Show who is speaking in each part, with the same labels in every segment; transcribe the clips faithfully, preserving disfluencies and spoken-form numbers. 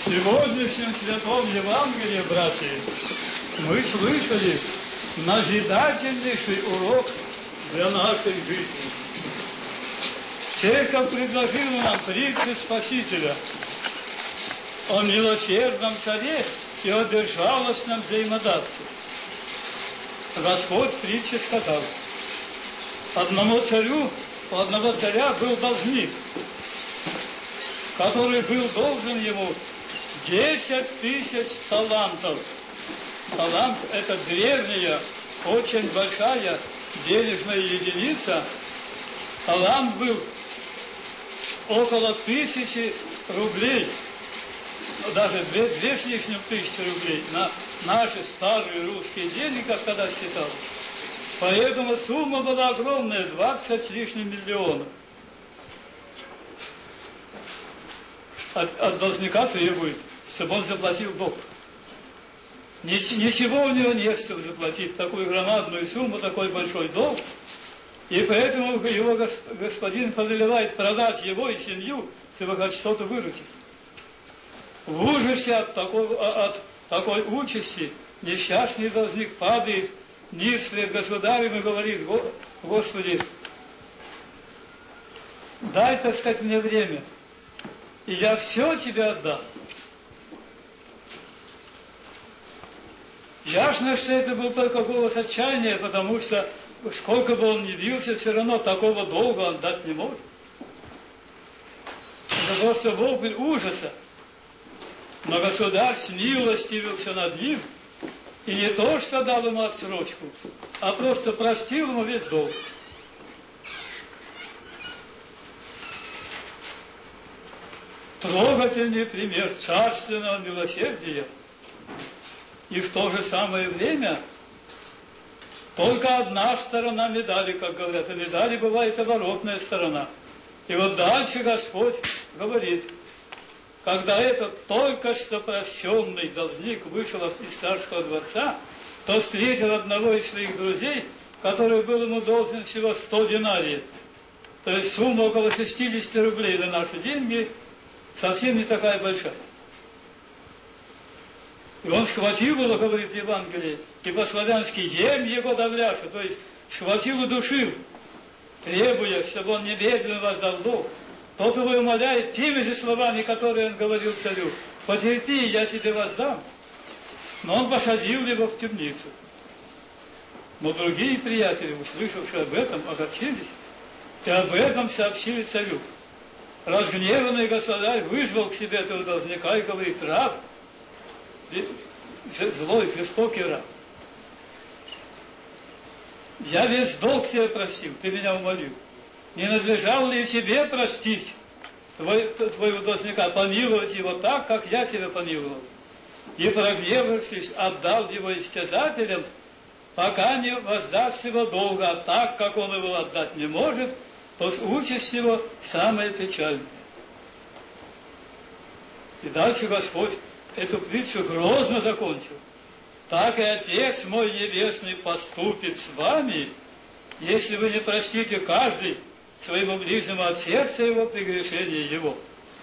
Speaker 1: сегодняшнем Святом Евангелии, братья, мы слышали назидательнейший урок для нашей жизни. Церковь предложила нам притчу Спасителя о милосердном царе и о безжалостном взаимодавце. Господь в притче сказал: одному царю, у одного царя был должник, который был должен ему десять тысяч талантов. Талант – это древняя, очень большая денежная единица. Талант был около тысячи рублей, даже две, две с лишним тысячи рублей на наши старые русские деньги, как тогда считалось. Поэтому сумма была огромная, двадцать с лишним миллионов. От, от должника требует, чтобы он заплатил долг. Ничего у него нет, чтобы заплатить такую громадную сумму, такой большой долг. И поэтому его господин повелевает продать его и семью, чтобы хоть что-то выручить. В ужасе от, такого, от такой участи несчастный должник падает низ пред государем и говорит: Господи, дай, так сказать, мне время, и я все тебе отдам. Ясно, что это был только голос отчаяния, потому что сколько бы он ни бился, все равно такого долга он дать не может. Это просто вопль ужаса. Но государь смилостивился над ним, и не то что дал ему отсрочку, а просто простил ему весь долг. Трогательный пример царственного милосердия. И в то же самое время только одна сторона медали, как говорят. А медали бывает оборотная сторона. И вот дальше Господь говорит: когда этот только что прощенный должник вышел из царского дворца, то встретил одного из своих друзей, который был ему должен всего сто динариев. То есть сумма около шестьдесят рублей на наши деньги, совсем не такая большая. И он схватил его, говорит Евангелие, и по-славянски «ем его давляша», то есть схватил и душил, требуя, чтобы он немедленно воздал долг. Тот его умоляет теми же словами, которые он говорил царю: «Потерпи, я тебе воздам». Но он посадил его в темницу. Но другие приятели, услышавшие об этом, огорчились и об этом сообщили царю. Разгневанный государь вызвал к себе этого должника и говорит: «Раб, злой, жестокий раб, я весь долг тебе простил, ты меня умолил. Не надлежало ли тебе простить твой, твоего должника, помиловать его так, как я тебя помиловал?» И, прогневавшись, отдал его истязателям, пока не воздаст его долга, а так как он его отдать не может, то участь его самая печальная. И дальше Господь эту притчу грозно закончил: «Так и Отец мой Небесный поступит с вами, если вы не простите каждый своему ближнему от сердца его прегрешения его».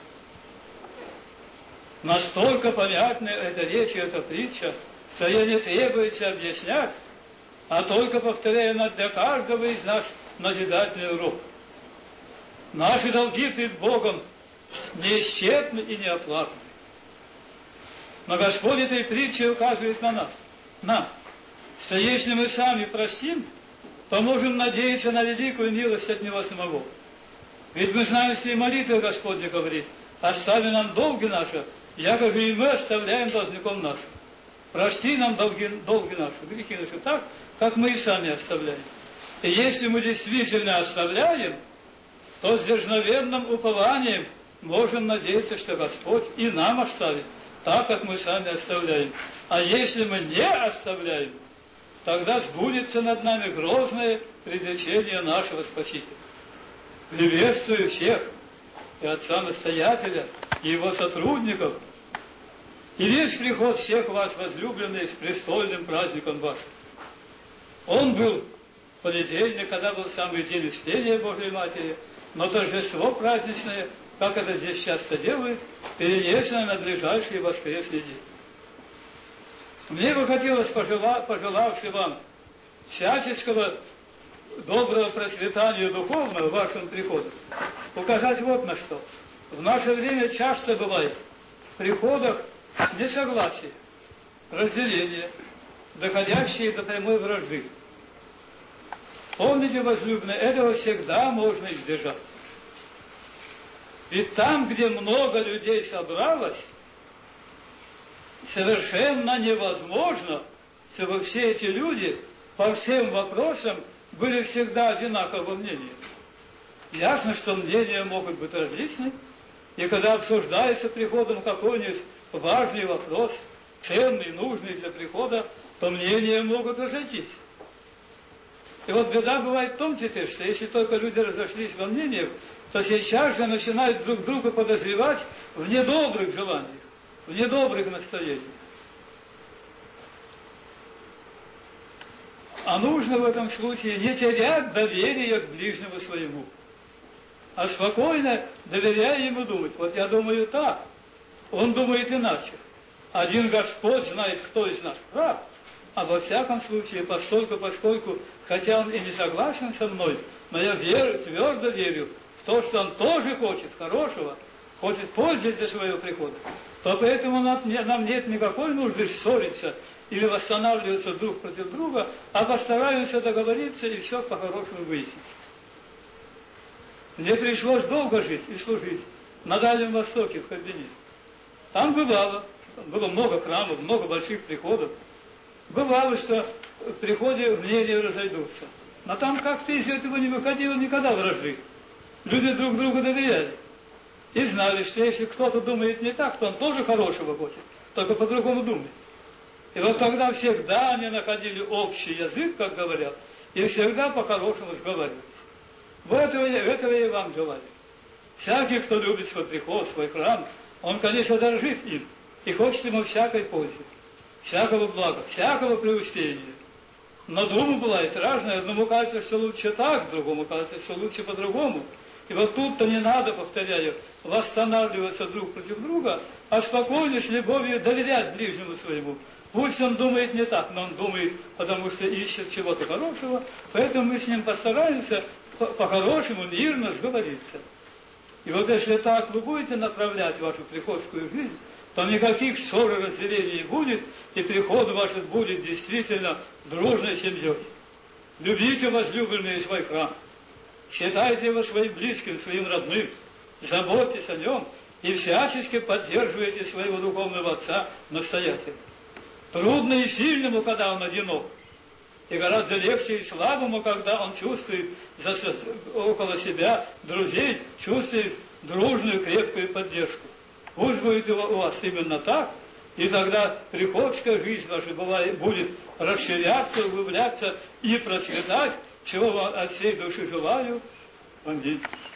Speaker 1: Настолько понятна эта речь и эта притча, что ее не требуется объяснять, а только повторяя она для каждого из нас назидательный урок. Наши долги перед Богом неисчерпны и неоплатны. Но Господь этой притчей указывает на нас, нам, что если мы сами простим, то можем надеяться на великую милость от Него самого. Ведь мы знаем, что и молитва Господня говорит: «Остави нам долги наши, якоже и мы оставляем должником нашим». Прости нам долги, долги наши, грехи наши, так, как мы и сами оставляем. И если мы действительно оставляем, то с дерзновенным упованием можем надеяться, что Господь и нам оставит, так, как мы сами оставляем. А если мы не оставляем, тогда сбудется над нами грозное предречение нашего Спасителя. Приветствую всех, и отца-настоятеля, и его сотрудников, и весь приход всех вас, возлюбленные, с престольным праздником вашим. Он был в понедельник, когда был самый день Успения Божией Матери, но торжество праздничное как это здесь часто делают, перенесено на надлежащий воскресный день. Мне бы хотелось, пожелавши вам всяческого доброго процветания духовного вашим приходом, указать вот на что. В наше время часто бывает в приходах несогласие, разделение, доходящие до прямой вражды. Помните, возлюбленные, этого всегда можно избежать. Ведь там, где много людей собралось, совершенно невозможно, чтобы все эти люди по всем вопросам были всегда одинакового мнения. Ясно, что мнения могут быть различны, и когда обсуждается приходом какой-нибудь важный вопрос, ценный, нужный для прихода, то мнения могут разойтись. И вот беда бывает в том теперь, что если только люди разошлись во мнениях, то сейчас же начинают друг друга подозревать в недобрых желаниях, в недобрых настроениях. А нужно в этом случае не терять доверия к ближнему своему, а спокойно, доверяя ему, думать. Вот я думаю так, он думает иначе. Один Господь знает, кто из нас прав, а во всяком случае, постольку, поскольку, хотя он и не согласен со мной, но я верю, твердо верю в то, что он тоже хочет хорошего, хочет пользы для своего прихода, то поэтому нам, нам нет никакой нужды ссориться или восстанавливаться друг против друга, а постараемся договориться и все по-хорошему выяснить. Мне пришлось долго жить и служить на Дальнем Востоке, в Харбине. Там бывало, было много храмов, много больших приходов. Бывало, что в приходе мнения разойдутся. Но там как-то из этого не выходило никогда вражды. Люди друг другу доверяли. И знали, что если кто-то думает не так, то он тоже хорошего хочет, только по-другому думает. И вот тогда всегда они находили общий язык, как говорят, и всегда по-хорошему сговаривались. Вот этого, этого я и вам желаю. Всякий, кто любит свой приход, свой храм, он, конечно, дорожит им и хочет ему всякой пользы, всякого блага, всякого преуспения. Но дума бывает разная. Одному кажется, что лучше так, другому кажется, что лучше по-другому. И вот тут-то не надо, повторяю, восстанавливаться друг против друга, а спокойно, с любовью доверять ближнему своему. Пусть он думает не так, но он думает, потому что ищет чего-то хорошего, поэтому мы с ним постараемся по-хорошему, мирно сговориться. И вот если так вы будете направлять вашу приходскую жизнь, то никаких ссор и разделений не будет, и приход ваш будет действительно дружной семьей. Любите, возлюбленные, свой храм. Считайте его своим близким, своим родным. Заботьтесь о нем и всячески поддерживайте своего духовного отца настоятельно. Трудно и сильному, когда он одинок. И гораздо легче и слабому, когда он чувствует за, около себя друзей, чувствует дружную, крепкую поддержку. Пусть будет у вас именно так, и тогда приходская жизнь ваша бывает, будет расширяться, углубляться и процветать, чего вам от всей души желаю. Аминь.